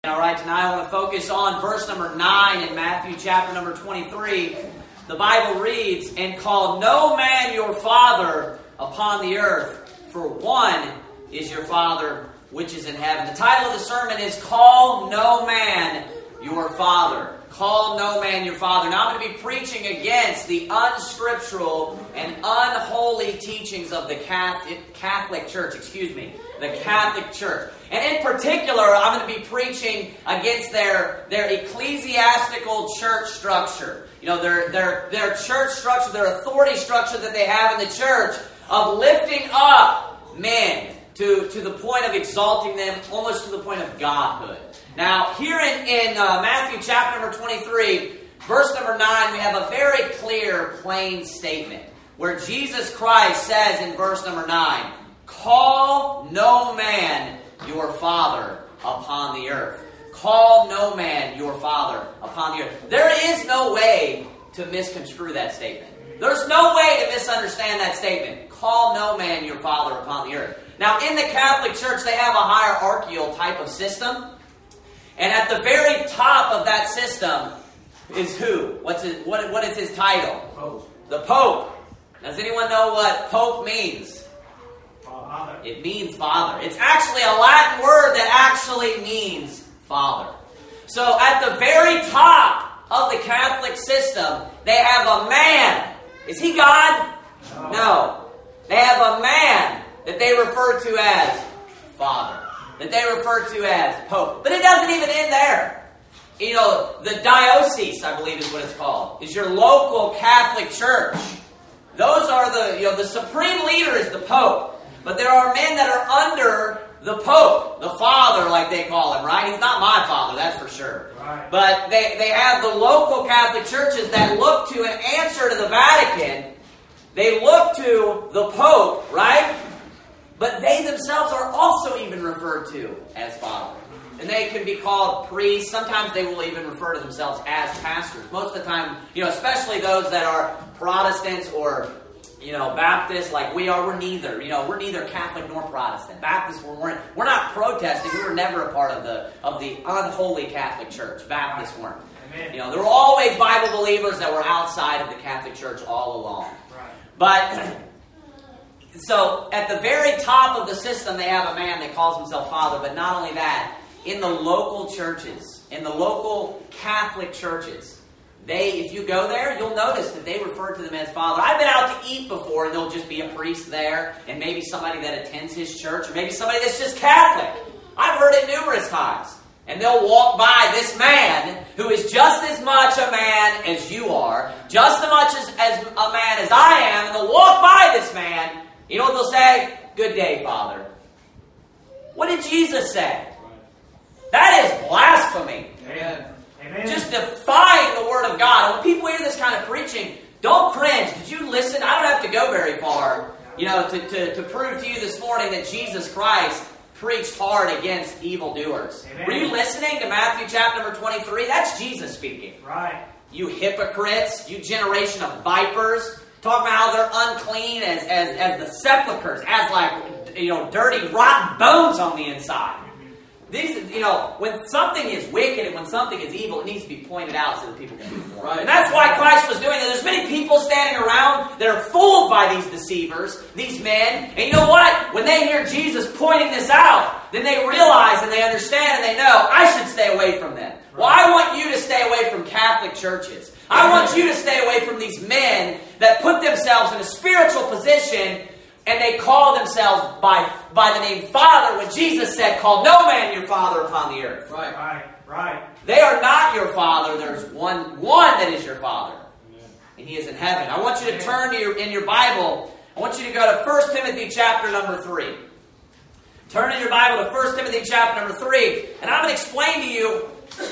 All right, tonight I want to focus on verse number 9 in Matthew chapter number 23. The Bible reads, "And call no man your father upon the earth, for one is your Father which is in heaven." The title of the sermon is "Call No Man Your Father." Call no man your father. Now I'm going to be preaching against the unscriptural and unholy teachings of the Catholic Church. The Catholic Church. And in particular, I'm going to be preaching against their ecclesiastical church structure. You know, their church structure, their authority structure that they have in the church of lifting up men to the point of exalting them, almost to the point of godhood. Now, here in Matthew chapter number 23, verse number 9, we have a very clear, plain statement where Jesus Christ says in verse number 9, "Call no man your father upon the earth." Call no man your father upon the earth. There is no way to misconstrue that statement. There's no way to misunderstand that statement. Call no man your father upon the earth. Now, in the Catholic Church, they have a hierarchical type of system. And at the very top of that system is who? What is his title? Pope. The Pope. Does anyone know what Pope means? Father. It means father. It's actually a Latin word that actually means father. So at the very top of the Catholic system, they have a man. Is he God? No. They have a man that they refer to as Father. That they refer to as Pope. But it doesn't even end there. You know, the diocese, I believe is what it's called, is your local Catholic church. Those are the supreme leader is the Pope. But there are men that are under the Pope, the Father, like they call him, right? He's not my father, that's for sure. Right. But they have the local Catholic churches that look to an answer to the Vatican. They look to the Pope, right? But they themselves are also even referred to as Father. And they can be called priests. Sometimes they will even refer to themselves as pastors. Most of the time, especially those that are Protestants or, Baptists, like we are, we're neither. We're neither Catholic nor Protestant. Baptists, we're not protesting. We were never a part of the unholy Catholic Church. Baptists weren't. Amen. There were always Bible believers that were outside of the Catholic Church all along. Right. But so, at the very top of the system, they have a man that calls himself Father. But not only that, in the local churches, in the local Catholic churches, if you go there, you'll notice that they refer to them as Father. I've been out to eat before, and there'll just be a priest there, and maybe somebody that attends his church, or maybe somebody that's just Catholic. I've heard it numerous times. And they'll walk by this man who is just as much a man as you are, just as much as a man as I am, and they'll walk by this man. You know what they'll say? "Good day, Father." What did Jesus say? That is blasphemy. Amen. Amen. Just defying the Word of God. And when people hear this kind of preaching, don't cringe. Did you listen? I don't have to go very far, to prove to you this morning that Jesus Christ preached hard against evildoers. Amen. Were you listening to Matthew chapter number 23? That's Jesus speaking. Right. You hypocrites, you generation of vipers. Talking about how they're unclean as the sepulchres, as dirty, rotten bones on the inside. These, when something is wicked and when something is evil, it needs to be pointed out so that people can do more. Right. And that's why Christ was doing that. There's many people standing around that are fooled by these deceivers, these men. And you know what? When they hear Jesus pointing this out, then they realize and they understand and they know, I should stay away from them. Right. Well, I want you to stay away from Catholic churches. I want you to stay away from these men that put themselves in a spiritual position and they call themselves by the name Father when Jesus said, "Call no man your father upon the earth." Right. They are not your father. There's one that is your Father. Amen. And He is in heaven. I want you to turn in your Bible. I want you to go to 1 Timothy chapter number 3. Turn in your Bible to 1 Timothy chapter number 3. And I'm going to explain to you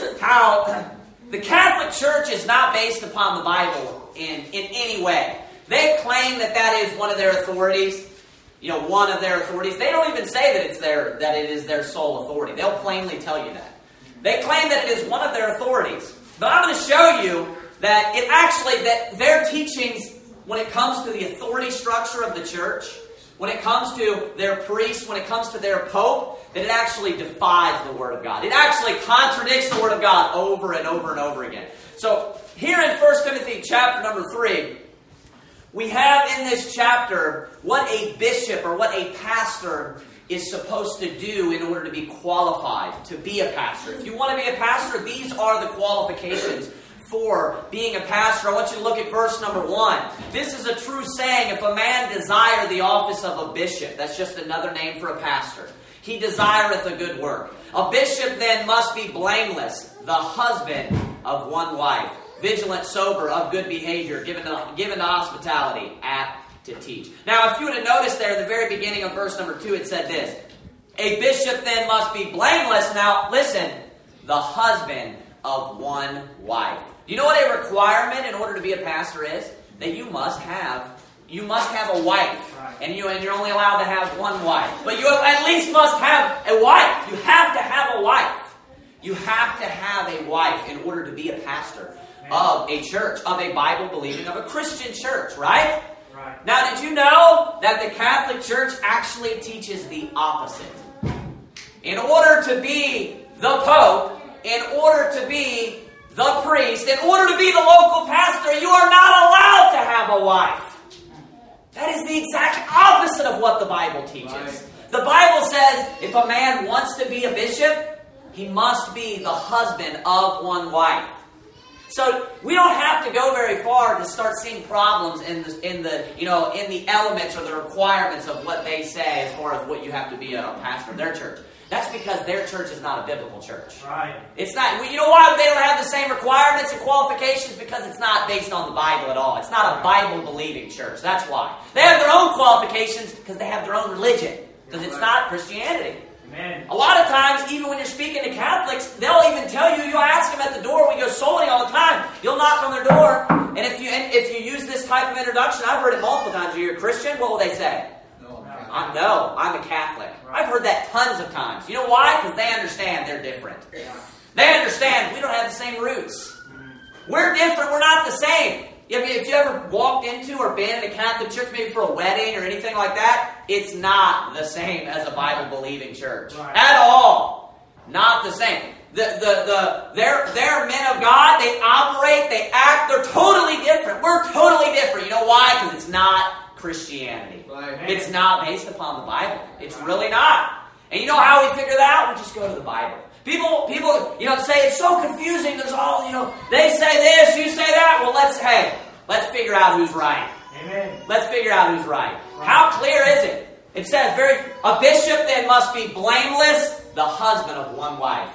how the Catholic Church is not based upon the Bible in any way. They claim that is one of their authorities. One of their authorities. They don't even say that it is their sole authority. They'll plainly tell you that. They claim that it is one of their authorities. But I'm going to show you that that their teachings, when it comes to the authority structure of the church, when it comes to their priests, when it comes to their pope, that it actually defies the Word of God. It actually contradicts the Word of God over and over and over again. So here in 1 Timothy chapter number 3, we have in this chapter what a bishop or what a pastor is supposed to do in order to be qualified to be a pastor. If you want to be a pastor, these are the qualifications for being a pastor. I want you to look at verse number 1. This is a true saying, if a man desire the office of a bishop, that's just another name for a pastor, he desireth a good work. A bishop then must be blameless, the husband of one wife, vigilant, sober, of good behavior, given to hospitality, apt to teach. Now, if you would have noticed there at the very beginning of verse number 2, it said this: a bishop then must be blameless. Now, listen, the husband of one wife. Do you know what a requirement in order to be a pastor is? That you must have a wife. Right. And you're only allowed to have one wife. But you at least must have a wife. You have to have a wife. You have to have a wife in order to be a pastor of a church, of a Bible-believing, of a Christian church, right? Right. Now, did you know that the Catholic Church actually teaches the opposite? In order to be the Pope, in order to be the priest, in order to be the local pastor, you are not allowed to have a wife. That is the exact opposite of what the Bible teaches. Right. The Bible says if a man wants to be a bishop, he must be the husband of one wife. So we don't have to go very far to start seeing problems in the elements or the requirements of what they say as far as what you have to be a pastor of their church. That's because their church is not a biblical church. Right. It's not. You know why they don't have the same requirements and qualifications? Because it's not based on the Bible at all. It's not a Bible-believing church. That's why. They have their own qualifications because they have their own religion. Because it's not Christianity. Amen. A lot of times, even when you're speaking to Catholics, they'll even tell you, you'll ask them at the door, we go souling all the time, you'll knock on their door, and if you use this type of introduction, I've heard it multiple times, are you a Christian? What will they say? No, I'm a Catholic. Right. I've heard that tons of times. You know why? Because they understand they're different. Yeah. They understand we don't have the same roots. We're different, we're not the same. If you ever walked into or been in a Catholic church, maybe for a wedding or anything like that, it's not the same as a Bible-believing church. Right. At all. Not the same. They're men of God, they operate, they act, they're totally different. We're totally different. You know why? Because it's not Christianity. Right. It's not based upon the Bible. It's really not. And you know how we figure that out? We just go to the Bible. People, say it's so confusing. There's all, they say this, you say that. Well, let's figure out who's right. Amen. Let's figure out who's right. How clear is it? It says, a bishop then must be blameless, the husband of one wife.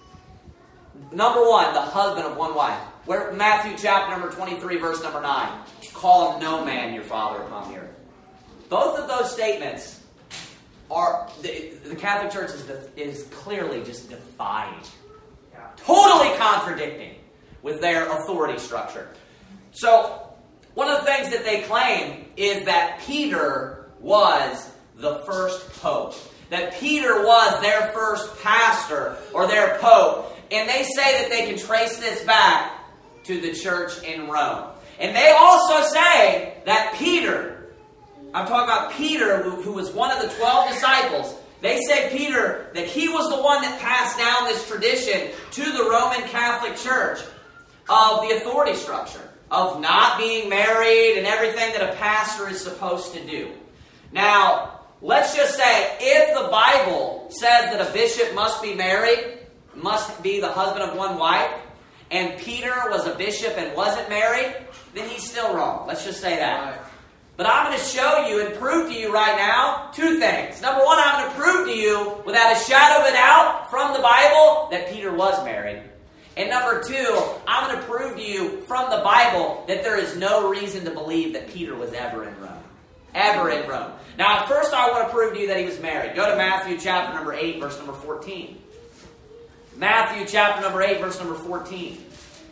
Number 1, the husband of one wife. Where Matthew chapter number 23, verse number 9. Call no man your father upon the earth. Both of those statements are, the Catholic Church is clearly just defying. Yeah. Totally contradicting with their authority structure. So, one of the things that they claim is that Peter was the first pope. That Peter was their first pastor or their pope. And they say that they can trace this back to the church in Rome. And they also say that Peter, I'm talking about Peter, who was one of the 12 disciples, they say Peter, that he was the one that passed down this tradition to the Roman Catholic Church of the authority structure, of not being married and everything that a pastor is supposed to do. Now, let's just say, if the Bible says that a bishop must be married, must be the husband of one wife, and Peter was a bishop and wasn't married, then he's still wrong. Let's just say that. Right. But I'm going to show you and prove to you right now 2 things. Number 1, I'm going to prove to you, without a shadow of a doubt, from the Bible, that Peter was married. And number 2, I'm going to prove to you from the Bible that there is no reason to believe that Peter was ever in Rome. Ever in Rome. Now, first I want to prove to you that he was married. Go to Matthew chapter number 8, verse number 14. Matthew chapter number 8, verse number 14.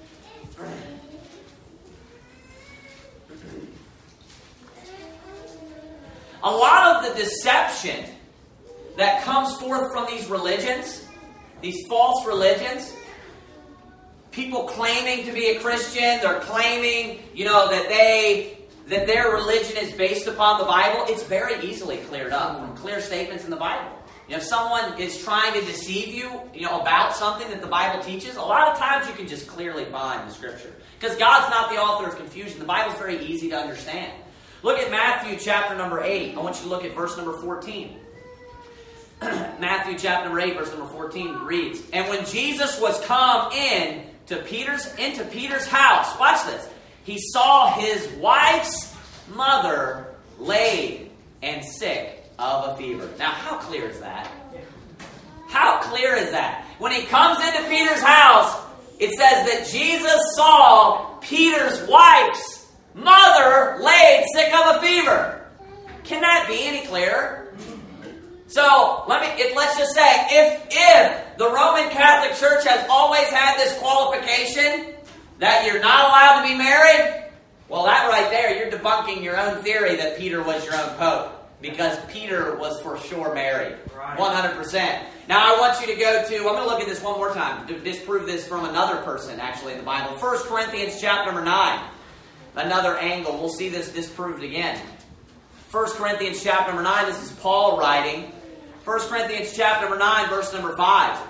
A lot of the deception that comes forth from these religions, these false religions, people claiming to be a Christian, they're claiming, that that their religion is based upon the Bible, it's very easily cleared up from clear statements in the Bible. If someone is trying to deceive you, about something that the Bible teaches, a lot of times you can just clearly find the Scripture. Because God's not the author of confusion. The Bible's very easy to understand. Look at Matthew chapter number 8. I want you to look at verse number 14. Matthew chapter number 8, verse number 14 reads, "And when Jesus was come into Peter's house," watch this, "he saw his wife's mother laid and sick of a fever." Now, how clear is that? How clear is that? When he comes into Peter's house, it says that Jesus saw Peter's wife's mother laid sick of a fever. Can that be any clearer? So, let's just say, if the Roman Catholic Church has always had this qualification that you're not allowed to be married, well, that right there, you're debunking your own theory that Peter was your own pope. Because Peter was for sure married. Right. 100%. Now I want you to go to, I'm going to look at this one more time to disprove this from another person actually in the Bible. 1 Corinthians chapter number 9. Another angle. We'll see this disproved again. 1 Corinthians chapter number 9. This is Paul writing. 1 Corinthians chapter number 9, verse number 5.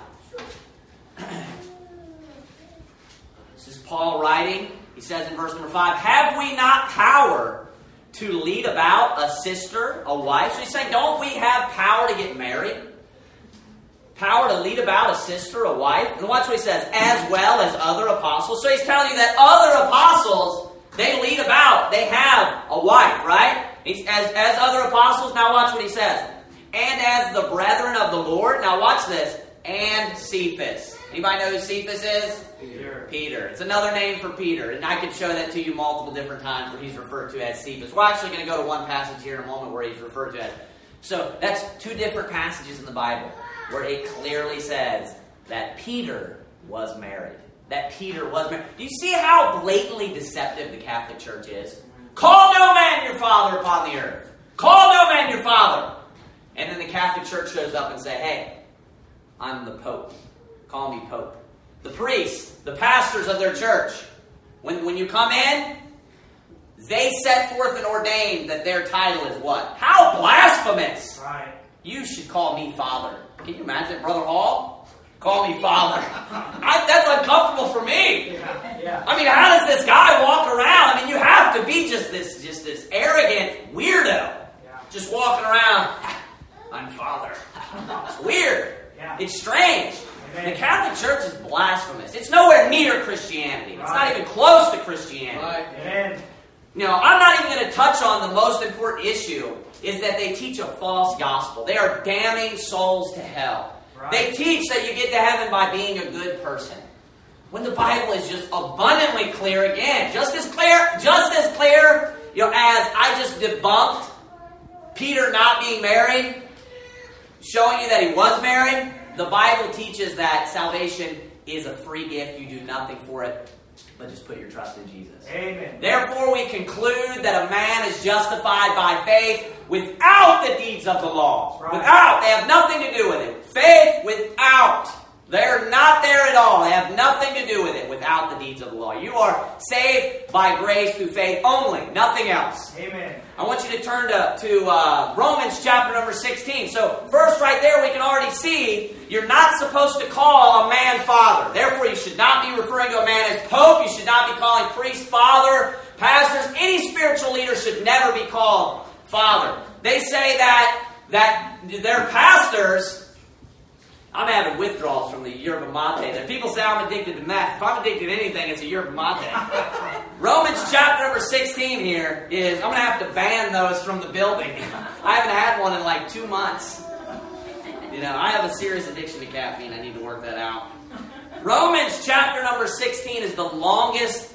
This is Paul writing. He says in verse number 5, "Have we not power to lead about a sister, a wife?" So he's saying, don't we have power to get married? Power to lead about a sister, a wife? And watch what he says, "as well as other apostles." So he's telling you that other apostles, they lead about, they have a wife, right? As other apostles, now watch what he says. "And as the brethren of the Lord," now watch this, "and Cephas." Anybody know who Cephas is? Peter. It's another name for Peter, and I can show that to you multiple different times where he's referred to as Cephas. We're actually going to go to one passage here in a moment where he's referred to as. So that's two different passages in the Bible where it clearly says that Peter was married. That Peter was married. Do you see how blatantly deceptive the Catholic Church is? "Call no man your father upon the earth. Call no man your father." And then the Catholic Church shows up and say, "Hey, I'm the Pope. Call me Pope." The priests, the pastors of their church, when you come in, they set forth and ordain that their title is what? How blasphemous! Right. "You should call me Father." Can you imagine, Brother Hall? Call me Father. That's uncomfortable for me. Yeah. I mean, how does this guy walk around? I mean, you have to be just this arrogant weirdo. Yeah. Just walking around, "I'm Father." It's weird. Yeah. It's strange. Amen. The Catholic Church is blasphemous. It's nowhere near Christianity. It's not even close to Christianity. Right. Amen. I'm not even going to touch on the most important issue, is that they teach a false gospel. They are damning souls to hell. Right. They teach that you get to heaven by being a good person. When the Bible is just abundantly clear again. Just as clear, as I just debunked Peter not being married, showing you that he was married. The Bible teaches that salvation is a free gift. You do nothing for it, but just put your trust in Jesus. Amen. Therefore, we conclude that a man is justified by faith without the deeds of the law. Right. Without. They have nothing to do with it. Faith without. They're not there at all. They have nothing to do with it without the deeds of the law. You are saved by grace through faith only. Nothing else. Amen. I want you to turn to Romans chapter number 16. So first right there we can already see you're not supposed to call a man father. Therefore you should not be referring to a man as pope. You should not be calling priest father. Pastors, any spiritual leader should never be called father. They say that their pastors... I'm having withdrawals from the yerba mate. There. People say I'm addicted to meth. If I'm addicted to anything, it's a yerba mate. Romans chapter number 16 here is, I'm going to have to ban those from the building. I haven't had one in like 2 months. I have a serious addiction to caffeine. I need to work that out. Romans chapter number 16 is the longest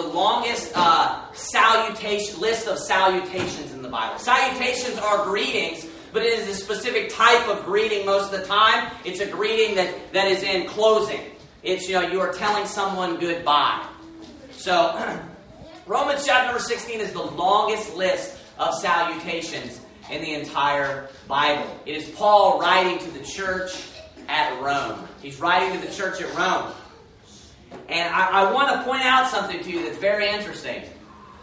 salutation list of salutations in the Bible. Salutations are greetings, but it is a specific type of greeting most of the time. It's a greeting that is in closing. It's, you are telling someone goodbye. So, Romans chapter number 16 is the longest list of salutations in the entire Bible. It is Paul writing to the church at Rome. He's writing to the church at Rome. And I want to point out something to you that's very interesting.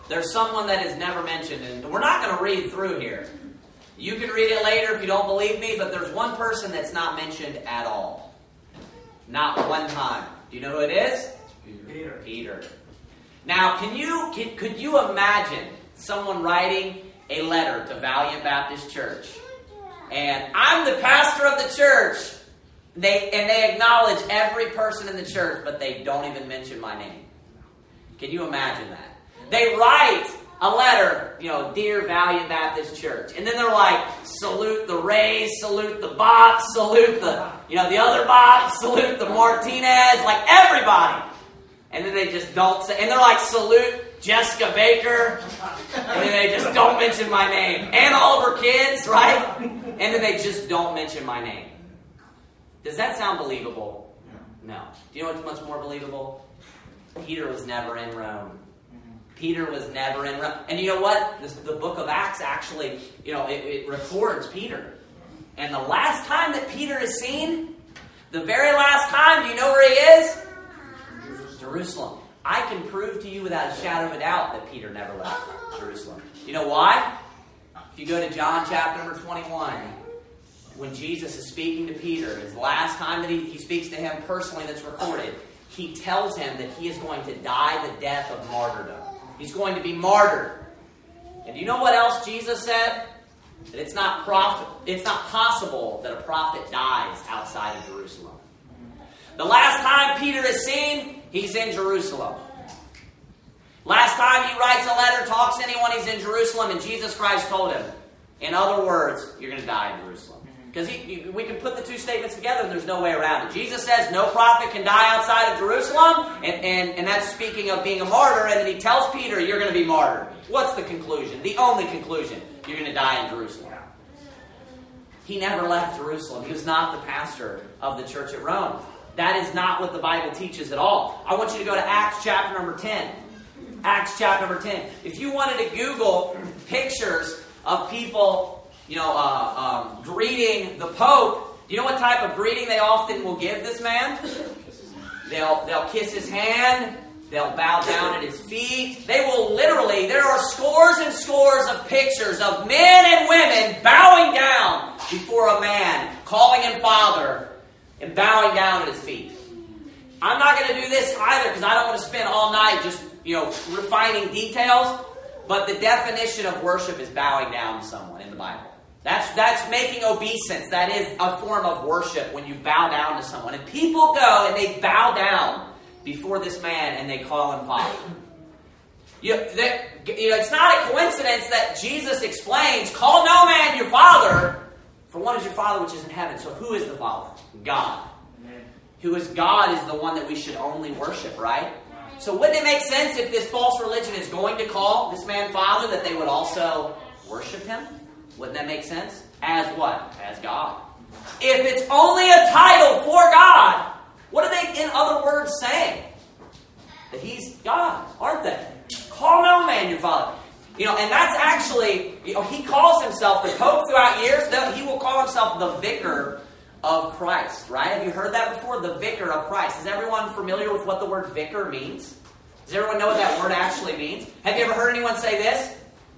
there's someone that is never mentioned, and we're not going to read through here. You can read it later if you don't believe me, but there's one person that's not mentioned at all. Not one time. Do you know who it is? Peter. Now, could you imagine someone writing a letter to Valiant Baptist Church, and I'm the pastor of the church, they acknowledge every person in the church, but they don't even mention my name? Can you imagine that? They write a letter, dear Valiant Baptist Church, and then they're like, salute the Rays, salute the Bops, salute the other Bops, salute the Martinez, like everybody. And then they just don't say, and they're like, salute Jessica Baker, and then they just don't mention my name. And all of her kids, right? And then they just don't mention my name. Does that sound believable? No. Do you know what's much more believable? Peter was never in Rome. Peter was never in Rome. And you know what? The book of Acts actually, it records Peter. And the last time that Peter is seen, the very last time, do you know where he is? Jerusalem. I can prove to you without a shadow of a doubt that Peter never left Jerusalem. You know why? If you go to John chapter number 21, when Jesus is speaking to Peter, his last time that he speaks to him personally that's recorded, he tells him that he is going to die the death of martyrdom. He's going to be martyred. And do you know what else Jesus said? That it's not possible that a prophet dies outside of Jerusalem. The last time Peter is seen, he's in Jerusalem. Last time he writes a letter, talks to anyone, he's in Jerusalem, and Jesus Christ told him, in other words, you're going to die in Jerusalem. Because we can put the two statements together and there's no way around it. Jesus says no prophet can die outside of Jerusalem, and that's speaking of being a martyr, and then he tells Peter, you're going to be martyred. What's the conclusion? The only conclusion, you're going to die in Jerusalem. He never left Jerusalem. He was not the pastor of the church at Rome. That is not what the Bible teaches at all. I want you to go to Acts chapter number 10. Acts chapter number 10. If you wanted to Google pictures of people greeting the Pope, do you know what type of greeting they often will give this man? They'll kiss his hand. They'll bow down at his feet. They will literally, there are scores and scores of pictures of men and women bowing down before a man, calling him Father, and bowing down at his feet. I'm not going to do this either because I don't want to spend all night just, refining details. But the definition of worship is bowing down to someone in the Bible. That's making obeisance. That is a form of worship when you bow down to someone. And people go and they bow down before this man and they call him Father. It's not a coincidence that Jesus explains, call no man your Father, for one is your Father which is in heaven. So who is the Father? God. Amen. Who is God is the one that we should only worship, right? So wouldn't it make sense if this false religion is going to call this man Father that they would also worship him? Wouldn't that make sense? As what? As God. If it's only a title for God, what are they, in other words, saying? That he's God, aren't they? Call no man your Father. And that's actually, he calls himself, the Pope throughout years, he will call himself the Vicar of Christ, right? Have you heard that before? The Vicar of Christ. Is everyone familiar with what the word vicar means? Does everyone know what that word actually means? Have you ever heard anyone say this?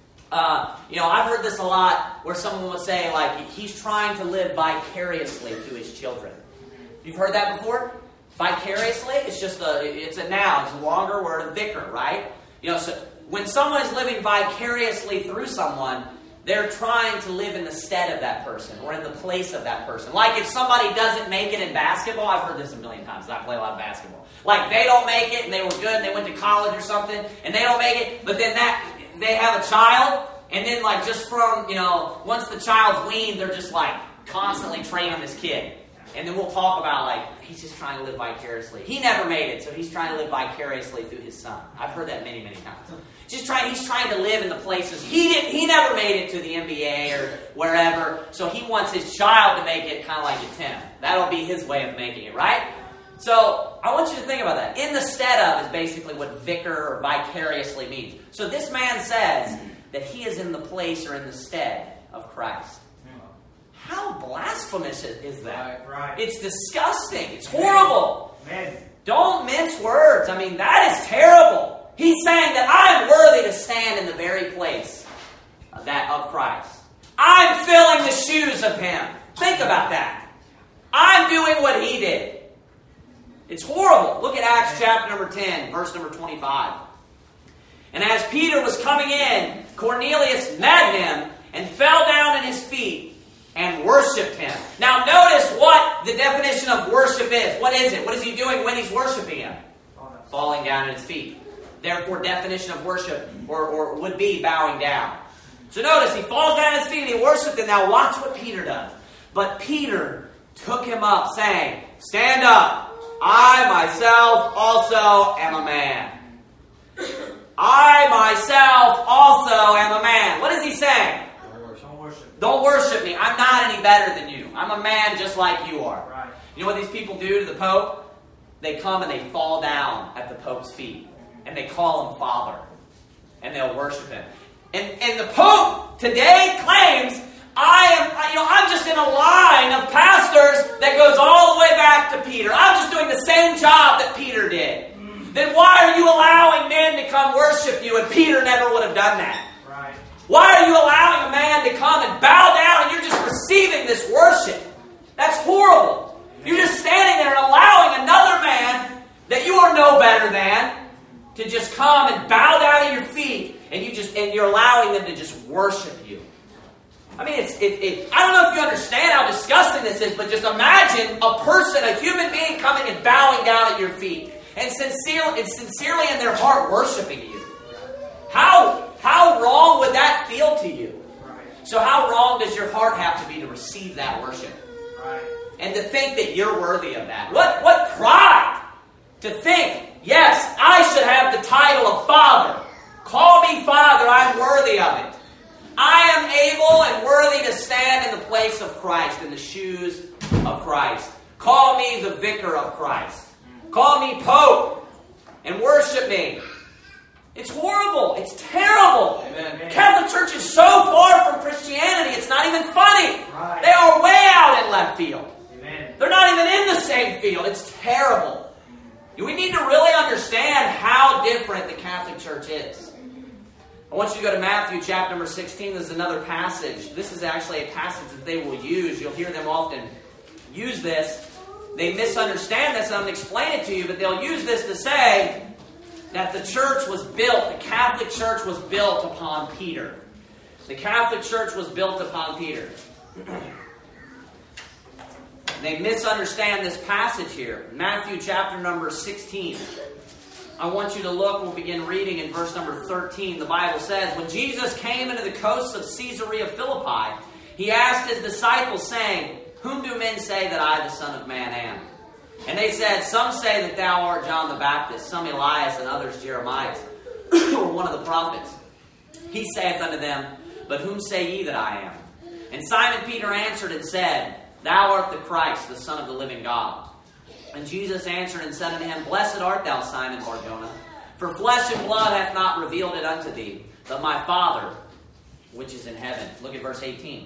I've heard this a lot where someone will say, like, he's trying to live vicariously through his children. You've heard that before? Vicariously? It's a noun. It's a longer word of vicar, right? So when someone is living vicariously through someone, they're trying to live in the stead of that person or in the place of that person. Like if somebody doesn't make it in basketball, I've heard this a million times. I play a lot of basketball. Like they don't make it and they were good and they went to college or something and they don't make it, but then they have a child and then like just from, once the child's weaned, they're just like constantly training this kid. And then we'll talk about like, he's just trying to live vicariously. He never made it, so he's trying to live vicariously through his son. I've heard that many, many times. He's trying to live in the places. He never made it to the NBA or wherever, so he wants his child to make it kind of like it's him. That'll be his way of making it, right? So I want you to think about that. In the stead of is basically what vicar or vicariously means. So this man says that he is in the place or in the stead of Christ. How blasphemous is that? Right. It's disgusting. It's horrible. Amen. Don't mince words. I mean, that is terrible. He's saying that I'm worthy to stand in the very place of Christ. I'm filling the shoes of Him. Think about that. I'm doing what He did. It's horrible. Look at Acts chapter number 10, verse number 25. And as Peter was coming in, Cornelius met him and fell down at his feet and worshipped him. Now notice what the definition of worship is. What is it? What is he doing when he's worshiping him? Falling down at his feet. Therefore, definition of worship or would be bowing down. So notice, he falls down at his feet and he worshipped him. Now watch what Peter does. But Peter took him up, saying, "Stand up. I myself also am a man." I myself also am a man. What is he saying? Don't worship me. I'm not any better than you. I'm a man just like you are. Right. You know what these people do to the Pope? They come and they fall down at the Pope's feet. And they call him Father. And they'll worship him. And the Pope today claims, I'm just in a line of pastors that goes all the way back to Peter. I'm just doing the same job that Peter did. Then why are you allowing men to come worship you? And Peter never would have done that. Right. Why are you allowing a man to come and bow down and you're just receiving this worship? That's horrible. You're just standing there and allowing another man that you are no better than to just come and bow down at your feet, and you're allowing them to just worship you. I mean, I don't know if you understand how disgusting this is, but just imagine a person, a human being, coming and bowing down at your feet and sincerely in their heart worshiping you. How wrong would that feel to you? Right. So how wrong does your heart have to be to receive that worship? Right. And to think that you're worthy of that. What pride to think, yes, I should have the title of Father. Call me Father, I'm worthy of it. I am able and worthy to stand in the place of Christ, in the shoes of Christ. Call me the vicar of Christ. Call me Pope and worship me. It's horrible. It's terrible. Amen. Catholic Church is so far from Christianity, it's not even funny. Right. They are way out in left field. Amen. They're not even in the same field. It's terrible. We need to really understand how different the Catholic Church is. I want you to go to Matthew chapter number 16. There's another passage. This is actually a passage that they will use. You'll hear them often use this. They misunderstand this, and I'm going to explain it to you, but they'll use this to say that the church was built, the Catholic Church was built upon Peter. The Catholic Church was built upon Peter. They misunderstand this passage here. Matthew chapter number 16. I want you to look, we'll begin reading in verse number 13. The Bible says, "When Jesus came into the coasts of Caesarea Philippi, he asked his disciples, saying, 'Whom do men say that I, the Son of Man, am?' And they said, 'Some say that thou art John the Baptist, some Elias, and others Jeremiah, or one of the prophets.' He saith unto them, 'But whom say ye that I am?' And Simon Peter answered and said, 'Thou art the Christ, the Son of the living God.' And Jesus answered and said unto him, 'Blessed art thou, Simon Bar-Jonah, for flesh and blood hath not revealed it unto thee, but my Father which is in heaven.'" Look at verse 18.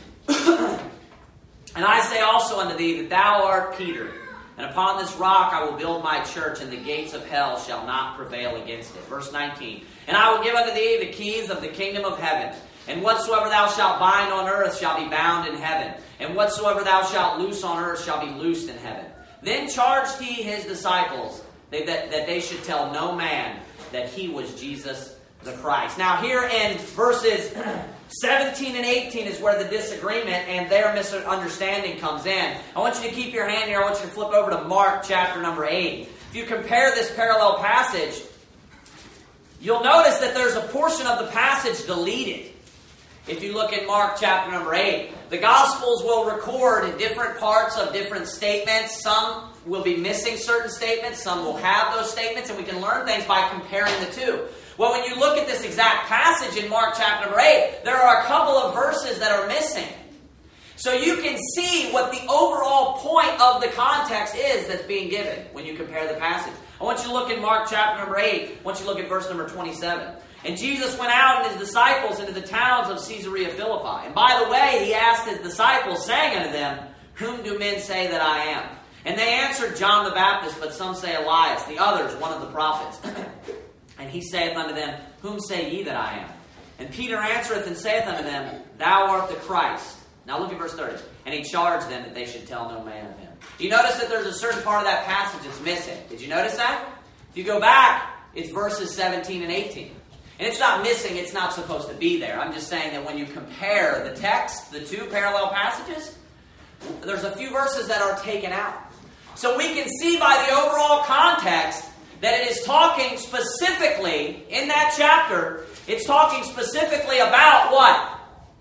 "And I say also unto thee that thou art Peter, and upon this rock I will build my church, and the gates of hell shall not prevail against it." Verse 19. "And I will give unto thee the keys of the kingdom of heaven. And whatsoever thou shalt bind on earth shall be bound in heaven. And whatsoever thou shalt loose on earth shall be loosed in heaven. Then charged he his disciples that they should tell no man that he was Jesus the Christ." Now here in verses 17 and 18 is where the disagreement and their misunderstanding comes in. I want you to keep your hand here. I want you to flip over to Mark chapter number 8. If you compare this parallel passage, you'll notice that there's a portion of the passage deleted. If you look at Mark chapter number 8, the Gospels will record different parts of different statements. Some will be missing certain statements. Some will have those statements, and we can learn things by comparing the two. Well, when you look at this exact passage in Mark chapter number 8, there are a couple of verses that are missing. So you can see what the overall point of the context is that's being given when you compare the passage. I want you to look in Mark chapter number 8. I want you to look at verse number 27. "And Jesus went out and his disciples into the towns of Caesarea Philippi. And by the way, he asked his disciples, saying unto them, 'Whom do men say that I am?' And they answered, 'John the Baptist, but some say Elias, the others one of the prophets.' And he saith unto them, Whom say ye that I am? And Peter answereth and saith unto them, Thou art the Christ. Now look at verse 30. And he charged them that they should tell no man of him. You notice that there's a certain part of that passage that's missing. Did you notice that? If you go back, it's verses 17 and 18. And it's not missing, it's not supposed to be there. I'm just saying that when you compare the text, the two parallel passages, there's a few verses that are taken out. So we can see by the overall context that it is talking specifically, in that chapter, it's talking specifically about what?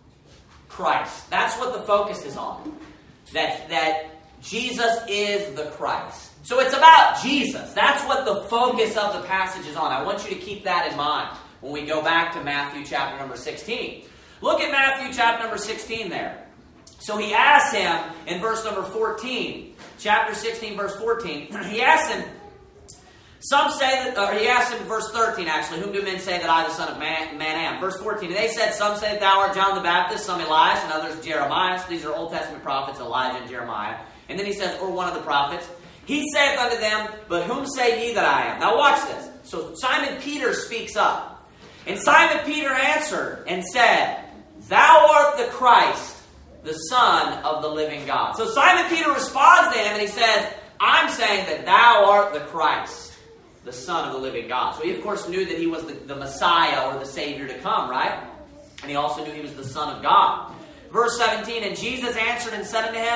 Christ. That's what the focus is on. That Jesus is the Christ. So it's about Jesus. That's what the focus of the passage is on. I want you to keep that in mind when we go back to Matthew chapter number 16. Look at Matthew chapter number 16 there. So he asks him in verse number 14, chapter 16, verse 14, he asks him, some say that, or he asked him in verse 13 actually, Whom do men say that I, the Son of Man am? Verse 14, and they said, Some say that thou art John the Baptist, some Elias, and others Jeremiah. So these are Old Testament prophets, Elijah and Jeremiah. And then he says, or one of the prophets. He saith unto them, But whom say ye that I am? Now watch this. So Simon Peter speaks up. And Simon Peter answered and said, Thou art the Christ, the Son of the living God. So Simon Peter responds to him and he says, I'm saying that thou art the Christ, the Son of the living God. So he of course knew that he was the Messiah or the Savior to come, right? And he also knew he was the Son of God. Verse 17, And Jesus answered and said unto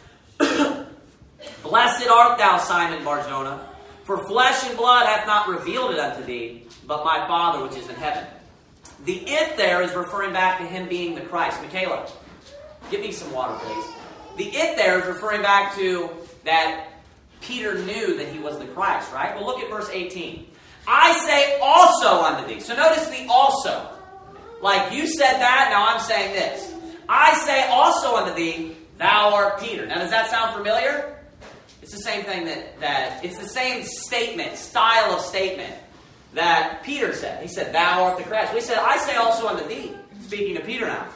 him, Blessed art thou, Simon Bar-Jonah, for flesh and blood hath not revealed it unto thee, but my Father which is in heaven. The it there is referring back to him being the Christ. Michaela, give me some water, please. The it there is referring back to that Peter knew that he was the Christ, right? Well, look at verse 18. I say also unto thee. So notice the also. Like you said that, now I'm saying this. I say also unto thee, thou art Peter. Now does that sound familiar? It's the same thing that it's the same statement, style of statement that Peter said. He said, Thou art the Christ. Well, he said, I say also unto thee, speaking to Peter now.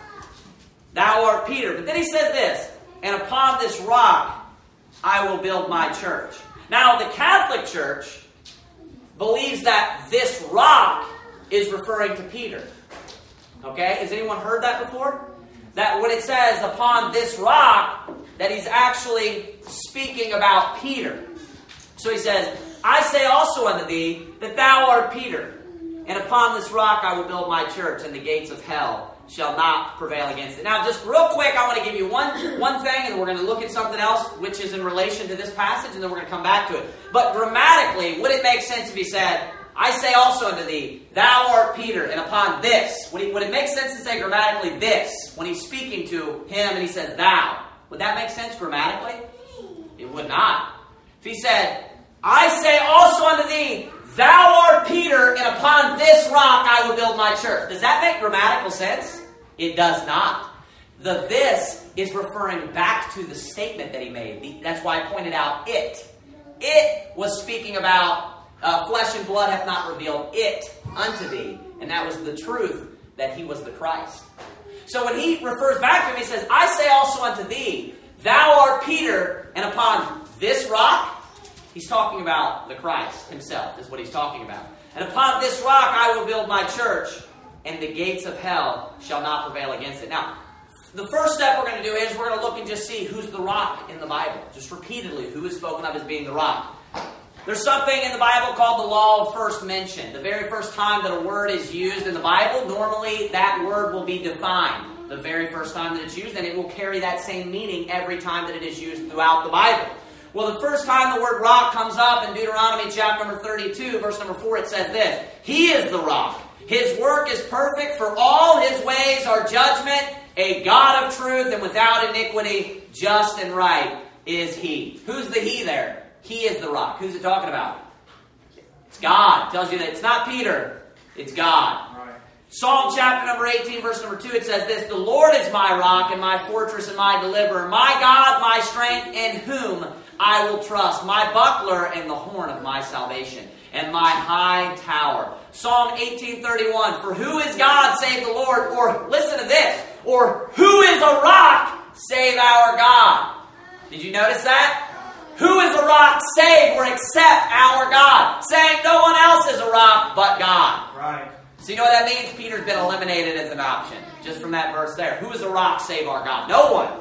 Thou art Peter. But then he says this, And upon this rock I will build my church. Now, the Catholic Church believes that this rock is referring to Peter. Okay? Has anyone heard that before? That when it says, upon this rock, that he's actually speaking about Peter. So he says, I say also unto thee, that thou art Peter. And upon this rock I will build my church, and the gates of hell shall not prevail against it. Now, just real quick, I want to give you one thing, and we're going to look at something else, which is in relation to this passage, and then we're going to come back to it. But grammatically, would it make sense if he said, I say also unto thee, thou art Peter, and upon this, would it make sense to say grammatically this, when he's speaking to him and he says thou? Would that make sense grammatically? It would not. If he said, I say also unto thee, thou art Peter, and upon this rock I will build my church. Does that make grammatical sense? It does not. The this is referring back to the statement that he made. That's why I pointed out it. It was speaking about flesh and blood hath not revealed it unto thee. And that was the truth that he was the Christ. So when he refers back to him, he says, I say also unto thee, thou art Peter, and upon this rock, he's talking about the Christ himself, is what he's talking about. And upon this rock I will build my church, and the gates of hell shall not prevail against it. Now, the first step we're going to do is we're going to look and just see who's the rock in the Bible. Just repeatedly, who is spoken of as being the rock. There's something in the Bible called the law of first mention. The very first time that a word is used in the Bible, normally that word will be defined. The very first time that it's used, and it will carry that same meaning every time that it is used throughout the Bible. Well, the first time the word rock comes up in Deuteronomy chapter number 32, verse number 4, it says this, He is the rock. His work is perfect, for all his ways are judgment, a God of truth and without iniquity, just and right is he. Who's the he there? He is the rock. Who's it talking about? It's God. It tells you that it's not Peter, it's God. Right. Psalm chapter number 18, verse number 2, it says this, The Lord is my rock and my fortress and my deliverer, my God, my strength, in whom I will trust, my buckler and the horn of my salvation, and my high tower. Psalm 18:31, For who is God save the Lord? Or, listen to this, or who is a rock save our God? Did you notice that? Who is a rock save or except our God? Saying no one else is a rock but God. Right. So you know what that means? Peter's been eliminated as an option. Just from that verse there. Who is a rock save our God? No one.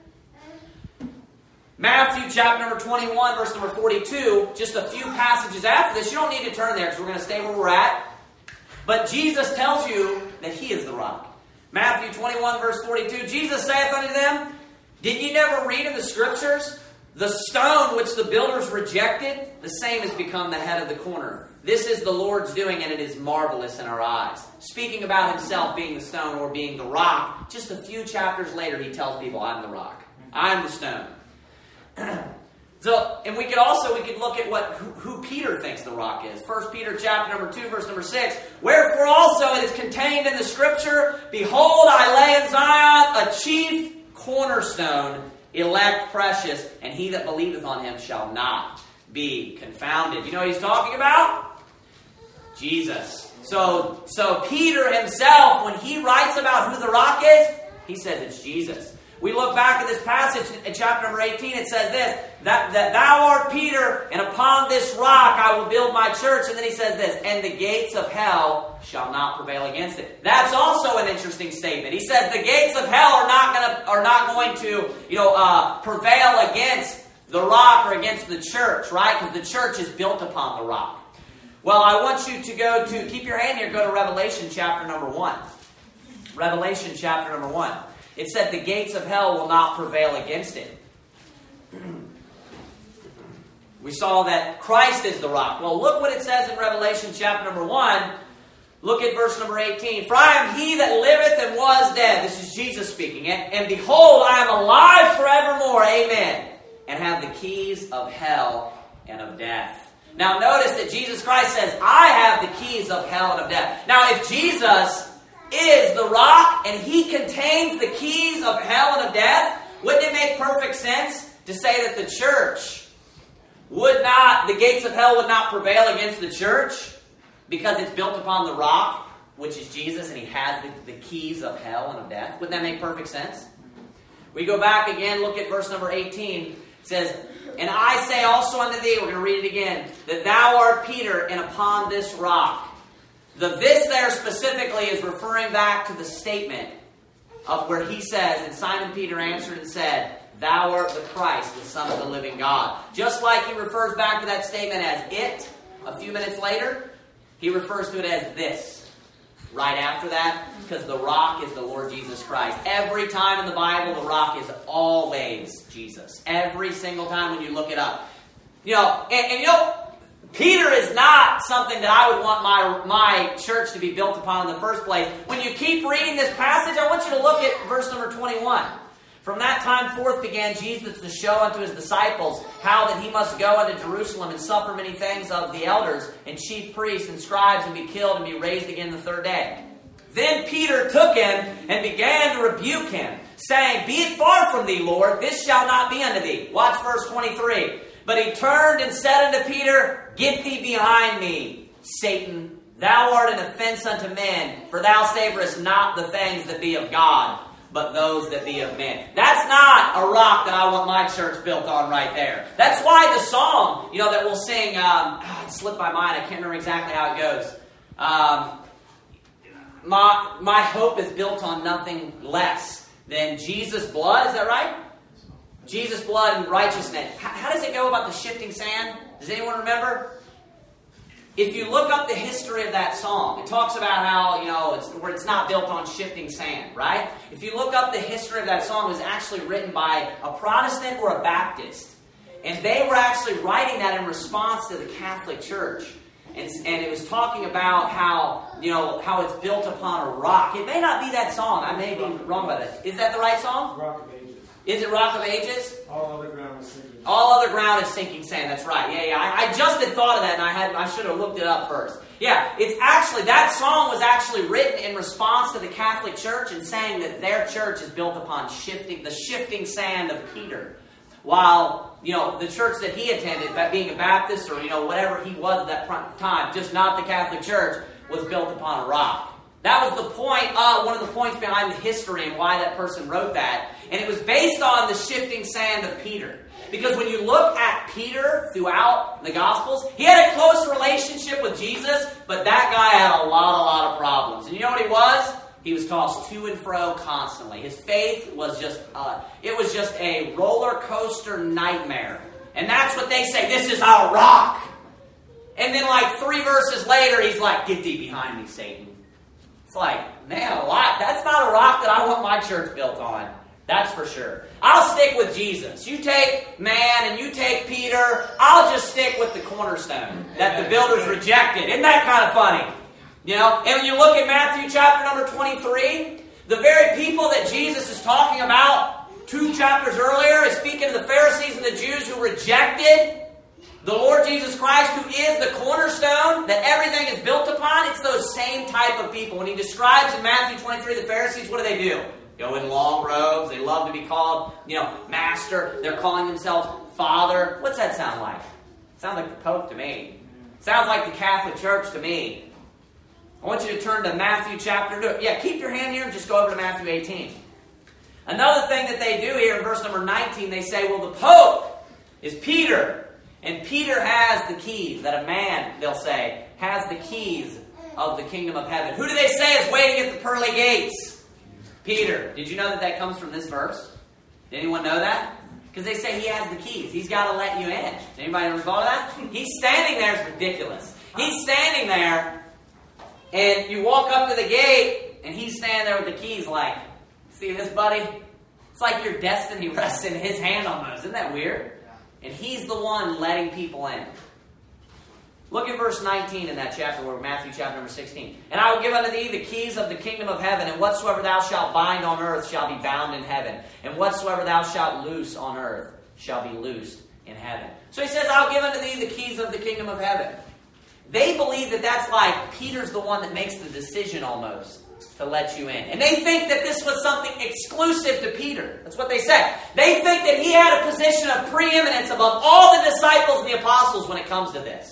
Matthew chapter number 21, verse number 42. Just a few passages after this. You don't need to turn there because we're going to stay where we're at. But Jesus tells you that He is the rock. Matthew 21, verse 42. Jesus saith unto them, Did ye never read in the Scriptures, the stone which the builders rejected, the same has become the head of the corner. This is the Lord's doing, and it is marvelous in our eyes. Speaking about Himself being the stone or being the rock, just a few chapters later He tells people, I'm the rock. I'm the stone. So, and we could look at who Peter thinks the rock is. 1 Peter chapter number 2, verse number 6. Wherefore also it is contained in the Scripture, Behold, I lay in Zion a chief cornerstone, elect, precious, and he that believeth on Him shall not be confounded. You know what he's talking about? Jesus. So Peter himself, when he writes about who the rock is, he says it's Jesus. We look back at this passage in chapter number 18, it says this, that thou art Peter, and upon this rock I will build my church. And then he says this, and the gates of hell shall not prevail against it. That's also an interesting statement. He says the gates of hell are not going to prevail against the rock or against the church, right? Because the church is built upon the rock. Well, I want you to keep your hand here, go to Revelation chapter number 1. Revelation chapter number 1. It said the gates of hell will not prevail against it. We saw that Christ is the rock. Well, look what it says in Revelation chapter number 1. Look at verse number 18. For I am He that liveth and was dead. This is Jesus speaking. And behold, I am alive forevermore. Amen. And have the keys of hell and of death. Now notice that Jesus Christ says, I have the keys of hell and of death. Now if Jesus is the rock and He contains the keys of hell and of death, wouldn't it make perfect sense to say that the church the gates of hell would not prevail against the church because it's built upon the rock, which is Jesus, and He has the keys of hell and of death? Wouldn't that make perfect sense? We go back again, look at verse number 18. It says, And I say also unto thee, we're going to read it again, that thou art Peter, and upon this rock. The this there specifically is referring back to the statement of where he says, and Simon Peter answered and said, Thou art the Christ, the Son of the living God. Just like he refers back to that statement as it, a few minutes later, he refers to it as this. Right after that, because the rock is the Lord Jesus Christ. Every time in the Bible, the rock is always Jesus. Every single time when you look it up. Peter is not something that I would want my church to be built upon in the first place. When you keep reading this passage, I want you to look at verse number 21. From that time forth began Jesus to show unto His disciples how that He must go unto Jerusalem and suffer many things of the elders and chief priests and scribes and be killed and be raised again the third day. Then Peter took Him and began to rebuke Him, saying, Be it far from thee, Lord, this shall not be unto thee. Watch verse 23. But He turned and said unto Peter, Get thee behind me, Satan. Thou art an offense unto men, for thou savorest not the things that be of God, but those that be of men. That's not a rock that I want my church built on right there. That's why the song, that we'll sing, it slipped my mind, I can't remember exactly how it goes. My hope is built on nothing less than Jesus' blood, is that right? Jesus' blood and righteousness. How does it go about the shifting sand? Does anyone remember? If you look up the history of that song, it talks about how, it's not built on shifting sand, right? If you look up the history of that song, it was actually written by a Protestant or a Baptist. And they were actually writing that in response to the Catholic Church. And it was talking about how it's built upon a rock. It may not be that song. I may be wrong about that. Is that the right song? Rock of Ages. Is it Rock of Ages? All other ground is sinking. All other ground is sinking sand. That's right. Yeah. I just had thought of that, and I should have looked it up first. Yeah, that song was actually written in response to the Catholic Church and saying that their church is built upon the shifting sand of Peter. While, the church that he attended, being a Baptist or, whatever he was at that time, just not the Catholic Church, was built upon a rock. That was the point, one of the points behind the history and why that person wrote that. And it was based on the shifting sand of Peter. Because when you look at Peter throughout the Gospels, he had a close relationship with with Jesus, but that guy had a lot of problems. And you know what he was? He was tossed to and fro constantly. His faith was just, it was just a roller coaster nightmare. And that's what they say, this is our rock. And then like 3 verses later, he's like, get thee behind me, Satan. It's like, man, that's not a rock that I want my church built on. That's for sure. I'll stick with Jesus. You take man and you take Peter. I'll just stick with the cornerstone that the builders rejected. Isn't that kind of funny? You know, and when you look at Matthew chapter number 23, the very people that Jesus is talking about 2 chapters earlier is speaking to the Pharisees and the Jews who rejected the Lord Jesus Christ, who is the cornerstone that everything is built upon. It's those same type of people. When he describes in Matthew 23 the Pharisees, what do? Go in long robes. They love to be called, master. They're calling themselves father. What's that sound like? Sounds like the Pope to me. Sounds like the Catholic Church to me. I want you to turn to Matthew chapter 2. Yeah, keep your hand here and just go over to Matthew 18. Another thing that they do here in verse number 19, they say, well, the Pope is Peter. And Peter has the keys. That a man, they'll say, has the keys of the kingdom of heaven. Who do they say is waiting at the pearly gates? Peter. Did you know that comes from this verse? Did anyone know that? Because they say he has the keys. He's got to let you in. Anybody ever thought of that? He's standing there. It's ridiculous. He's standing there, and you walk up to the gate, and he's standing there with the keys like, see this, buddy? It's like your destiny rests in his hand almost. Isn't that weird? And he's the one letting people in. Look at verse 19 in that chapter, where Matthew chapter number 16. And I will give unto thee the keys of the kingdom of heaven, and whatsoever thou shalt bind on earth shall be bound in heaven, and whatsoever thou shalt loose on earth shall be loosed in heaven. So he says, I'll give unto thee the keys of the kingdom of heaven. They believe that that's like Peter's the one that makes the decision almost to let you in. And they think that this was something exclusive to Peter. That's what they say. They think that he had a position of preeminence above all the disciples and the apostles when it comes to this.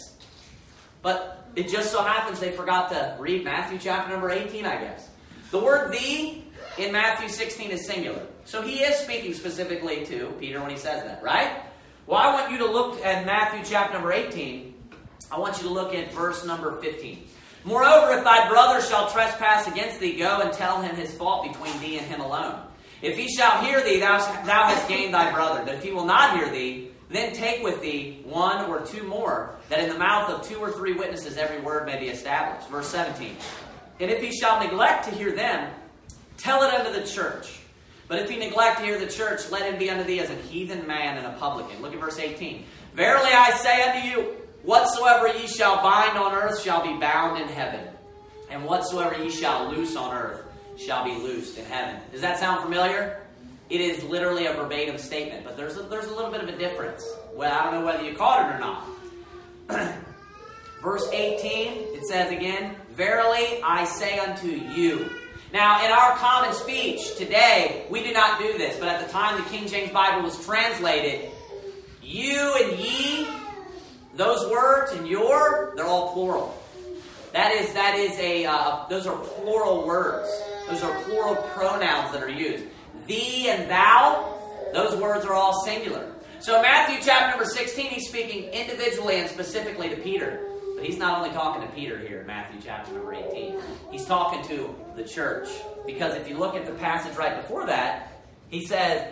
But it just so happens they forgot to read Matthew chapter number 18, I guess. The word thee in Matthew 16 is singular. So he is speaking specifically to Peter when he says that, right? Well, I want you to look at Matthew chapter number 18. I want you to look at verse number 15. Moreover, if thy brother shall trespass against thee, go and tell him his fault between thee and him alone. If he shall hear thee, thou hast gained thy brother. But if he will not hear thee, then take with thee 1 or 2 more, that in the mouth of 2 or 3 witnesses every word may be established. Verse 17. And if he shall neglect to hear them, tell it unto the church. But if he neglect to hear the church, let him be unto thee as a heathen man and a publican. Look at verse 18. Verily I say unto you, whatsoever ye shall bind on earth shall be bound in heaven, and whatsoever ye shall loose on earth shall be loosed in heaven. Does that sound familiar? It is literally a verbatim statement, but there's a little bit of a difference. Well, I don't know whether you caught it or not. Verse 18, it says again, verily I say unto you. Now, in our common speech today, we do not do this, but at the time the King James Bible was translated, you and ye, those words and your, they're all plural. Those are plural words. Those are plural pronouns that are used. Thee and thou, those words are all singular. So Matthew chapter number 16, he's speaking individually and specifically to Peter. But he's not only talking to Peter here in Matthew chapter number 18. He's talking to the church. Because if you look at the passage right before that, he says,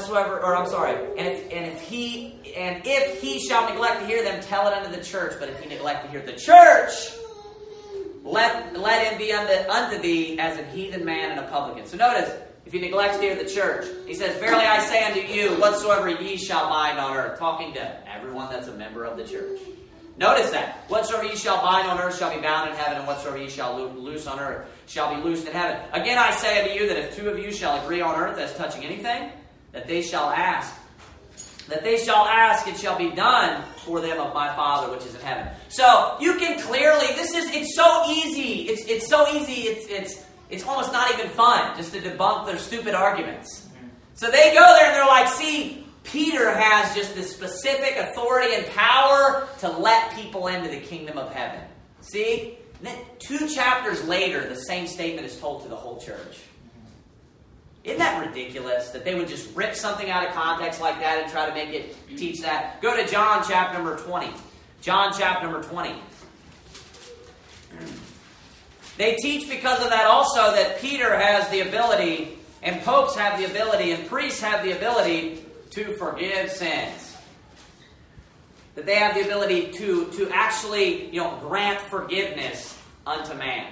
if he shall neglect to hear them, tell it unto the church. But if he neglect to hear the church, let him be unto thee as a heathen man and a publican. So notice, if he neglects to hear the church, he says, verily I say unto you, whatsoever ye shall bind on earth. Talking to everyone that's a member of the church. Notice that. Whatsoever ye shall bind on earth shall be bound in heaven, and whatsoever ye shall loose on earth shall be loosed in heaven. Again I say unto you that if 2 of you shall agree on earth as touching anything, that they shall ask, it shall be done for them of my Father which is in heaven. So you can clearly, it's so easy. It's so easy. It's almost not even fun just to debunk their stupid arguments. So they go there and they're like, see, Peter has just this specific authority and power to let people into the kingdom of heaven. See? And then 2 chapters later, the same statement is told to the whole church. Isn't that ridiculous that they would just rip something out of context like that and try to make it teach that? Go to John chapter number 20. John chapter number 20. They teach because of that also that Peter has the ability, and popes have the ability, and priests have the ability to forgive sins. That they have the ability to actually, grant forgiveness unto man.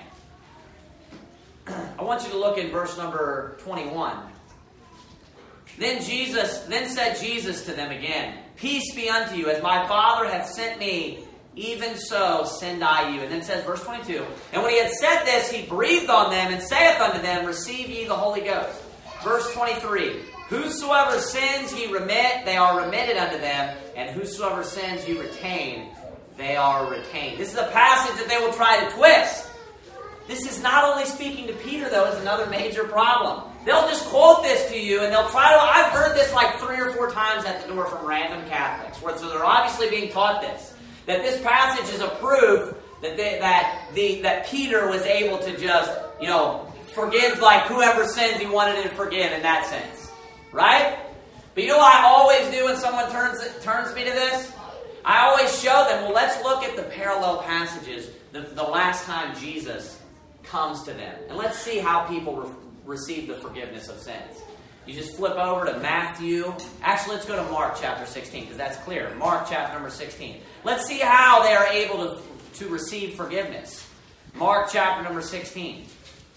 I want you to look in verse number 21. Then said Jesus to them again, Peace be unto you, as my Father hath sent me, even so send I you. And then it says, verse 22, And when he had said this, he breathed on them, and saith unto them, Receive ye the Holy Ghost. Verse 23, Whosoever sins ye remit, they are remitted unto them, and whosoever sins ye retain, they are retained. This is a passage that they will try to twist. This is not only speaking to Peter, though, is another major problem. They'll just quote this to you, and they'll try to... I've heard this like 3 or 4 times at the door from random Catholics, so they're obviously being taught this. That this passage is a proof that Peter was able to just, forgive like whoever sins he wanted to forgive in that sense. Right? But you know what I always do when someone turns me to this? I always show them, well, let's look at the parallel passages, the last time Jesus comes to them. And let's see how people receive the forgiveness of sins. You just flip over to Matthew. Actually, let's go to Mark chapter 16, because that's clear. Mark chapter number 16. Let's see how they are able to receive forgiveness. Mark chapter number 16.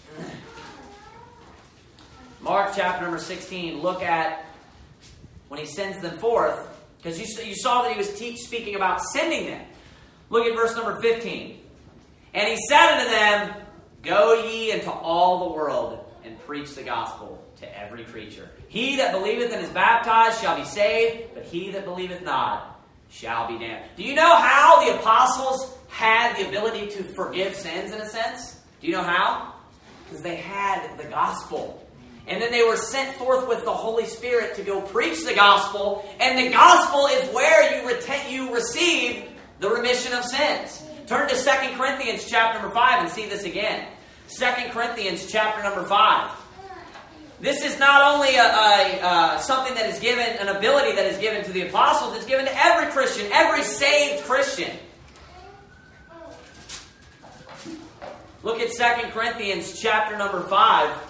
Mark chapter number 16, look at when he sends them forth, because you saw that he was speaking about sending them. Look at verse number 15. And he said unto them, Go ye into all the world, and preach the gospel to every creature. He that believeth and is baptized shall be saved, but he that believeth not shall be damned. Do you know how the apostles had the ability to forgive sins in a sense? Do you know how? Because they had the gospel. And then they were sent forth with the Holy Spirit to go preach the gospel. And the gospel is where you receive the remission of sins. Turn to 2 Corinthians chapter number 5 and see this again. 2 Corinthians chapter number 5. This is not only something that is given, an ability that is given to the apostles, it's given to every Christian, every saved Christian. Look at 2 Corinthians chapter number 5.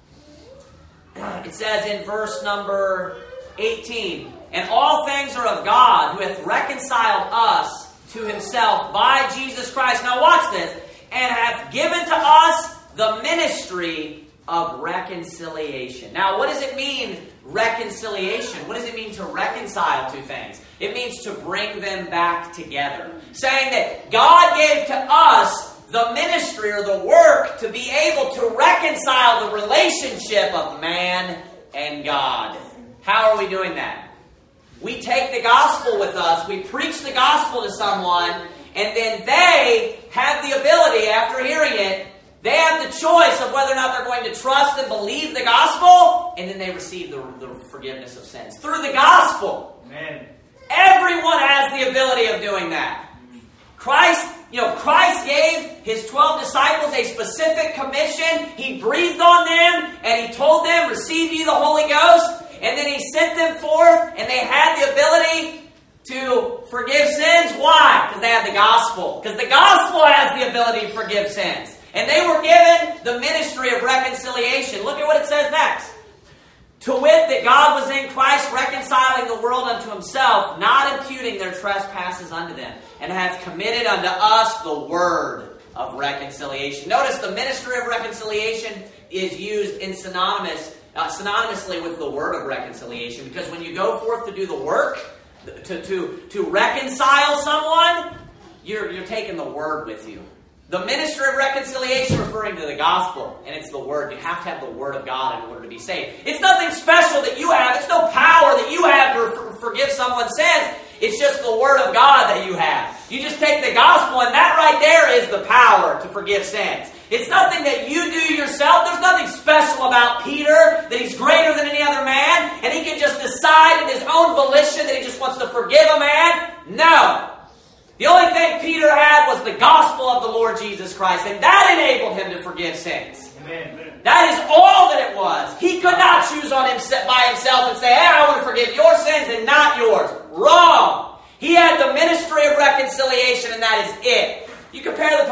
It says in verse number 18, And all things are of God, who hath reconciled us to himself by Jesus Christ. Now watch this. And hath given to us the ministry of reconciliation. Now, what does it mean, reconciliation? What does it mean to reconcile two things? It means to bring them back together. Saying that God gave to us the ministry or the work to be able to reconcile the relationship of man and God. How are we doing that? We take the gospel with us, we preach the gospel to someone, and then they have the ability, after hearing it, they have the choice of whether or not they're going to trust and believe the gospel, and then they receive the forgiveness of sins. Through the gospel. Amen. Everyone has the ability of doing that. Christ gave his 12 disciples a specific commission. He breathed on them, and he told them, Receive ye the Holy Ghost. And then he sent them forth, and they had the ability to forgive sins. Why? Because they had the gospel. Because the gospel has the ability to forgive sins. And they were given the ministry of reconciliation. Look at what it says next. To wit, that God was in Christ reconciling the world unto himself, not imputing their trespasses unto them, and hath committed unto us the word of reconciliation. Notice the ministry of reconciliation is used in synonymously with the word of reconciliation, because when you go forth to do the work, to reconcile someone, you're taking the word with you. The ministry of reconciliation referring to the gospel, and it's the word. You have to have the word of God in order to be saved. It's nothing special that you have. It's no power that you have to forgive someone's sins. It's just the word of God that you have. You just take the gospel, and that right there is the power to forgive sins. It's nothing that you do yourself. There's nothing special about Peter, that he's greater than any other man, and he can just decide in his own volition that he just wants to forgive a man. No. The only thing Peter had was the gospel of the Lord Jesus Christ, and that enabled him to forgive sins. Amen. That is all that it was. He could not choose by himself and say, Hey, I want to forgive your sins and not yours. Wrong. He had the ministry of reconciliation, and that is it. You compare the passage, and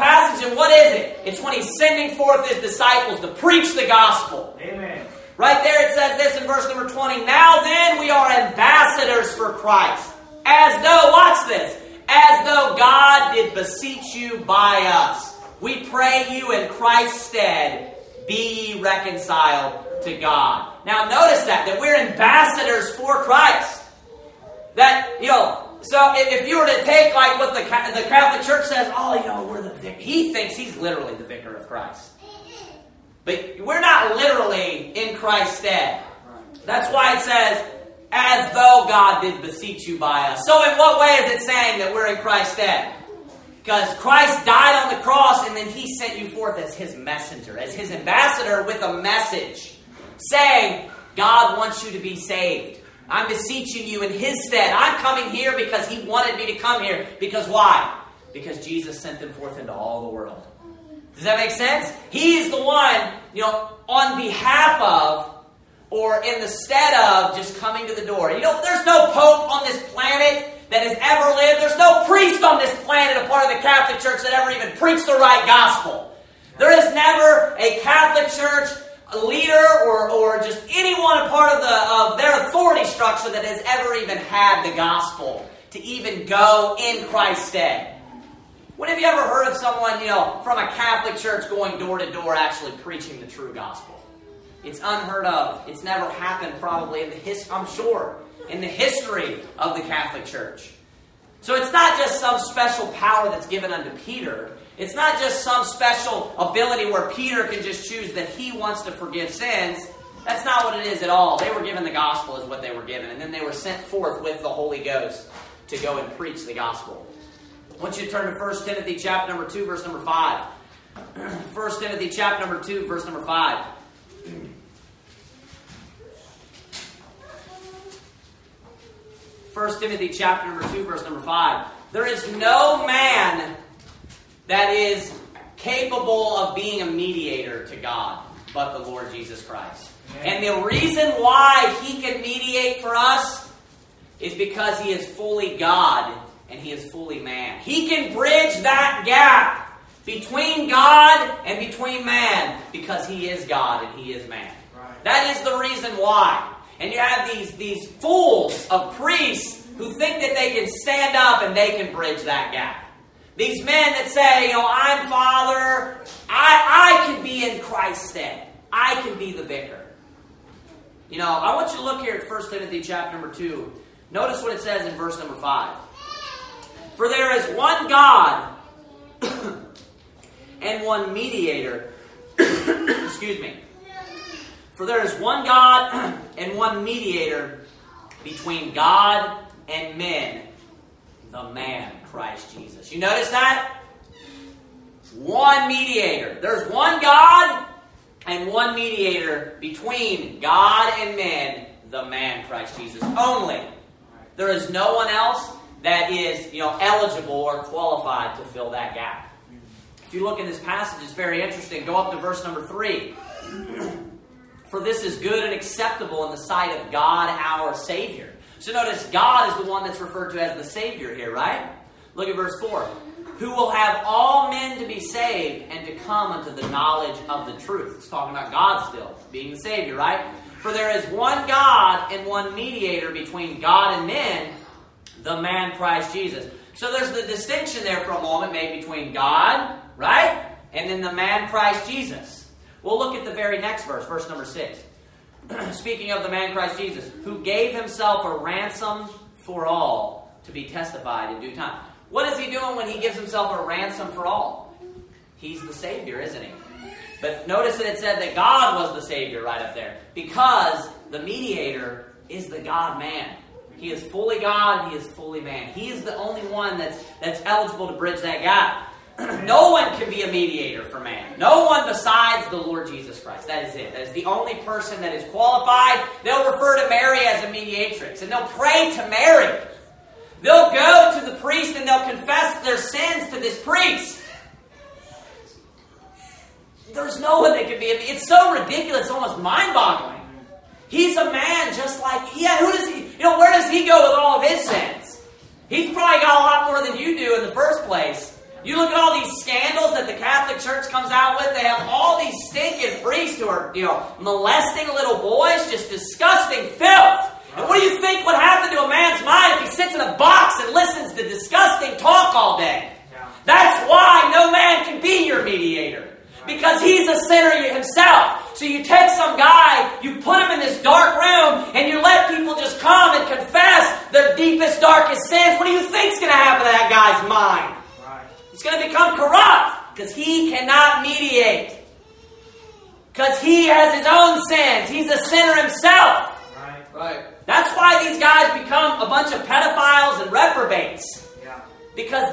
And what is it? It's when He's sending forth His disciples to preach the gospel. Amen. Right there it says this in verse number 20. Now then we are ambassadors for Christ. As though, watch this, as though God did beseech you by us. We pray you in Christ's stead, be ye reconciled to God. Now notice that we're ambassadors for Christ. That, so if you were to take like what the Catholic Church says, we're the vicar. He thinks he's literally the vicar of Christ. But we're not literally in Christ's stead. That's why it says, as though God did beseech you by us. So in what way is it saying that we're in Christ's stead? Because Christ died on the cross and then He sent you forth as His messenger, as His ambassador with a message saying, God wants you to be saved. I'm beseeching you in His stead. I'm coming here because He wanted me to come here. Because why? Because Jesus sent them forth into all the world. Does that make sense? He is the one, on behalf of or in the stead of just coming to the door. There's no pope on this planet that has ever lived. There's no priest on this planet, a part of the Catholic Church, that ever even preached the right gospel. There is never a Catholic Church leader or just anyone a part of their authority structure that has ever even had the gospel to even go in Christ's stead. When have you ever heard of someone, from a Catholic Church going door to door actually preaching the true gospel? It's unheard of. It's never happened probably in the history of the Catholic Church. So it's not just some special power that's given unto Peter. It's not just some special ability where Peter can just choose that he wants to forgive sins. That's not what it is at all. They were given the gospel is what they were given. And then they were sent forth with the Holy Ghost to go and preach the gospel. I want you to turn to 1 Timothy chapter number 2, verse number 5. 1 Timothy chapter number 2, verse number 5. 1 Timothy chapter number 2, verse number 5. There is no man that is capable of being a mediator to God but the Lord Jesus Christ. And the reason why He can mediate for us is because He is fully God and He is fully man. He can bridge that gap between God and between man because He is God and He is man. Right. That is the reason why. And you have these fools of priests who think that they can stand up and they can bridge that gap. These men that say, I'm Father, I can be in Christ's stead. I can be the vicar. I want you to look here at 1 Timothy chapter number 2. Notice what it says in verse number 5. For there is one God and one mediator. Excuse me. For there is one God and one mediator between God and men, the man, Christ Jesus. You notice that? One mediator. There's one God and one mediator between God and men, the man, Christ Jesus. Only. There is no one else that is, eligible or qualified to fill that gap. If you look in this passage, it's very interesting. Go up to verse number 3. For this is good and acceptable in the sight of God our Savior. So notice, God is the one that's referred to as the Savior here, right? Look at verse 4. Who will have all men to be saved and to come unto the knowledge of the truth. It's talking about God still, being the Savior, right? For there is one God and one mediator between God and men, the man Christ Jesus. So there's the distinction there for a moment made between God, right? And then the man Christ Jesus. We'll look at the very next verse, verse number 6. Speaking of the man Christ Jesus, who gave Himself a ransom for all to be testified in due time. What is He doing when He gives Himself a ransom for all? He's the Savior, isn't He? But notice that it said that God was the Savior right up there. Because the mediator is the God-man. He is fully God and He is fully man. He is the only one that's eligible to bridge that gap. No one can be a mediator for man. No one besides the Lord Jesus Christ. That is it. That is the only person that is qualified. They'll refer to Mary as a mediatrix. And they'll pray to Mary. They'll go to the priest and they'll confess their sins to this priest. There's no one that can be. It's so ridiculous, it's almost mind-boggling. He's a man just like, who does he, where does he go with all of his sins? He's probably got a lot more than you do in the first place. You look at all these scandals that the Catholic Church comes out with. They have all these stinking priests who are, molesting little boys, just disgusting filth. And what do you think would happen to a man's mind if he sits in a box and listens to disgusting talk all day? That's why no man can be your mediator. Because he's a sinner himself. So you take some guy, you put him in this dark room, and you let people just come and confess their deepest, darkest sins. What do you think's going to happen to that guy's mind? It's going to become corrupt because he cannot mediate. Because he has his own sins. He's a sinner himself. Right. That's why these guys become a bunch of pedophiles and reprobates. Yeah. Because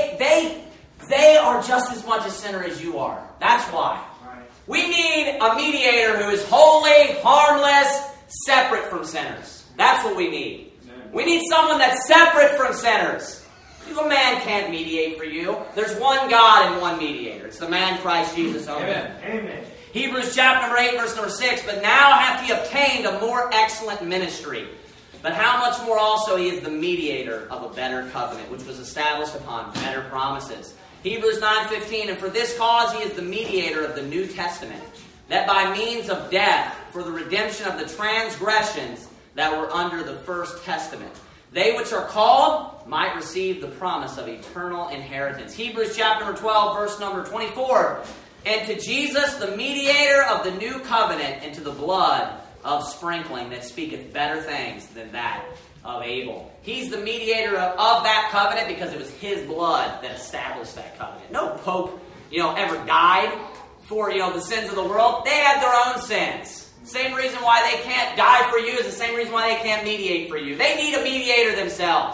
they are just as much a sinner as you are. That's why. Right. We need a mediator who is holy, harmless, separate from sinners. That's what we need. We need someone that's separate from sinners. A man can't mediate for you. There's one God and one mediator. It's the man Christ Jesus. Amen. Amen. Hebrews chapter number 8, verse number 6. But now hath he obtained a more excellent ministry. But how much more also he is the mediator of a better covenant, which was established upon better promises. Hebrews 9:15. And for this cause he is the mediator of the New Testament, that by means of death, for the redemption of the transgressions that were under the first testament, they which are called might receive the promise of eternal inheritance. Hebrews chapter number 12, verse number 24. And to Jesus, the mediator of the new covenant, and to the blood of sprinkling that speaketh better things than that of Abel. He's the mediator of that covenant because it was his blood that established that covenant. No pope, ever died for, the sins of the world. They had their own sins. Same reason why they can't die for you is the same reason why they can't mediate for you. They need a mediator themselves.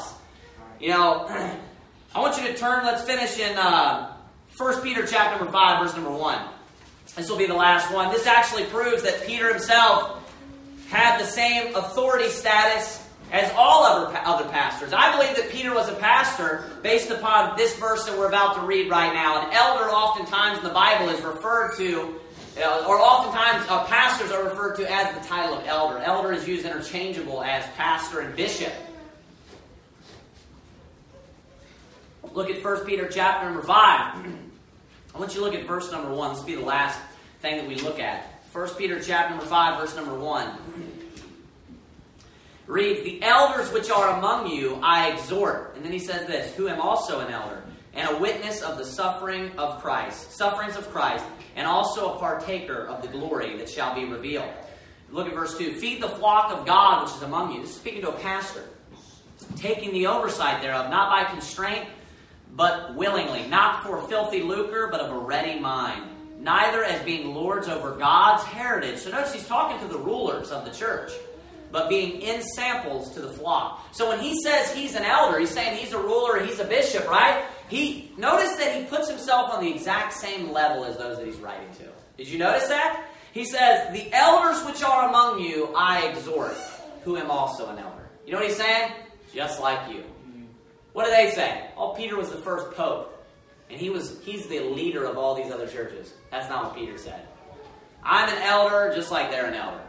I want you to turn, let's finish in 1 Peter chapter number 5, verse number 1. This will be the last one. This actually proves that Peter himself had the same authority status as all other pastors. I believe that Peter was a pastor based upon this verse that we're about to read right now. An elder oftentimes in the Bible is referred to, or oftentimes pastors are referred to as the title of elder. Elder is used interchangeable as pastor and bishop. Look at 1 Peter chapter number 5. I want you to look at verse number 1. This will be the last thing that we look at. 1 Peter chapter number 5, verse number 1. Reads, the elders which are among you I exhort. And then he says this, who am also an elder, and a witness of the sufferings of Christ, and also a partaker of the glory that shall be revealed. Look at verse 2. Feed the flock of God which is among you. This is speaking to a pastor. Taking the oversight thereof, not by constraint, but willingly. Not for filthy lucre, but of a ready mind. Neither as being lords over God's heritage. So notice he's talking to the rulers of the church, but being ensamples to the flock. So when he says he's an elder, he's saying he's a ruler, he's a bishop, right? Notice that he puts himself on the exact same level as those that he's writing to. Did you notice that? He says, the elders which are among you I exhort, who am also an elder. You know what he's saying? Just like you. What do they say? Oh, Peter was the first pope, and he's the leader of all these other churches. That's not what Peter said. I'm an elder just like they're an elder.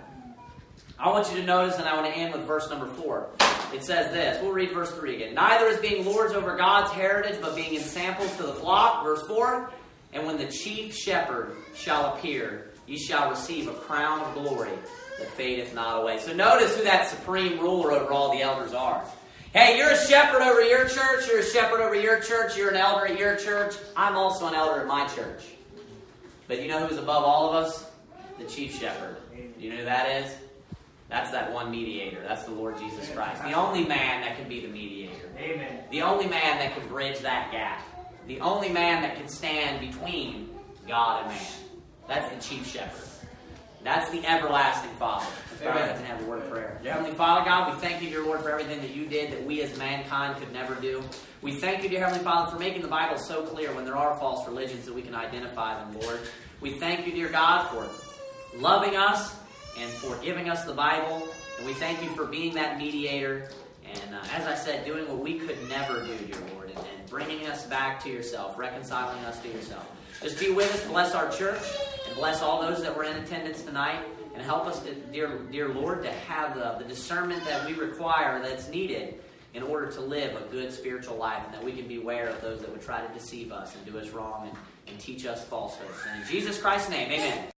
I want you to notice, and I want to end with verse number 4. It says this. We'll read verse 3 again. Neither as being lords over God's heritage, but being ensamples to the flock. Verse 4. And when the chief shepherd shall appear, ye shall receive a crown of glory that fadeth not away. So notice who that supreme ruler over all the elders are. Hey, you're a shepherd over your church. You're a shepherd over your church. You're an elder at your church. I'm also an elder at my church. But you know who's above all of us? The chief shepherd. You know who that is? That's that one mediator. That's the Lord Jesus Christ. The only man that can be the mediator. Amen. The only man that can bridge that gap. The only man that can stand between God and man. That's the chief shepherd. That's the everlasting Father. Let's bow our heads and have a word of prayer. Dear Heavenly Father, God, we thank you, dear Lord, for everything that you did that we as mankind could never do. We thank you, dear Heavenly Father, for making the Bible so clear when there are false religions that we can identify them, Lord. We thank you, dear God, for loving us and for giving us the Bible. And we thank you for being that mediator. And as I said, doing what we could never do, dear Lord, and bringing us back to yourself, reconciling us to yourself. Just be with us, bless our church, and bless all those that were in attendance tonight. And help us, dear Lord, to have the discernment that we require that's needed in order to live a good spiritual life, and that we can beware of those that would try to deceive us and do us wrong and teach us falsehoods. And in Jesus Christ's name, amen.